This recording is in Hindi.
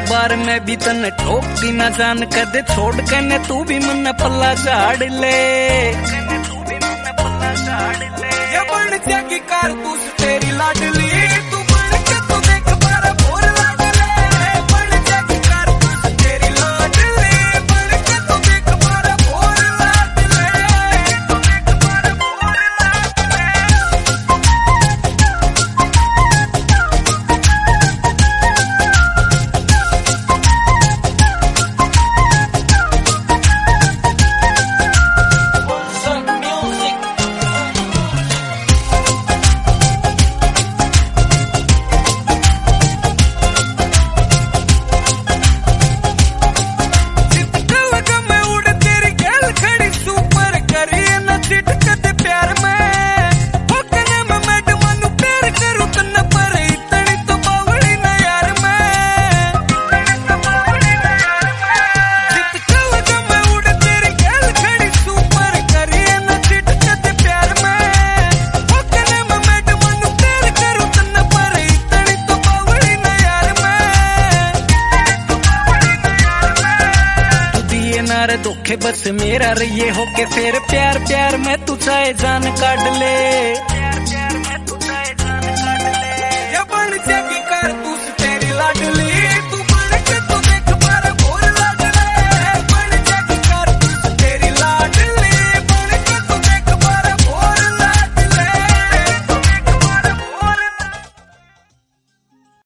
बार मैं भी तने ठोकती ना जान कदे छोड़ के ने तू भी मन पल्ला झाड़ ले ये बन जागी कारतूस तेरी लाडली तू बन के तो देख बारा भोर लाडले बन जागी कारतूस तेरी लाडली बन के तो देख बारा भोर लाडले तो देख बारा भोर धोखे बस मेरा रहिए हो के फिर प्यार प्यार में तू चाहे जान काट ले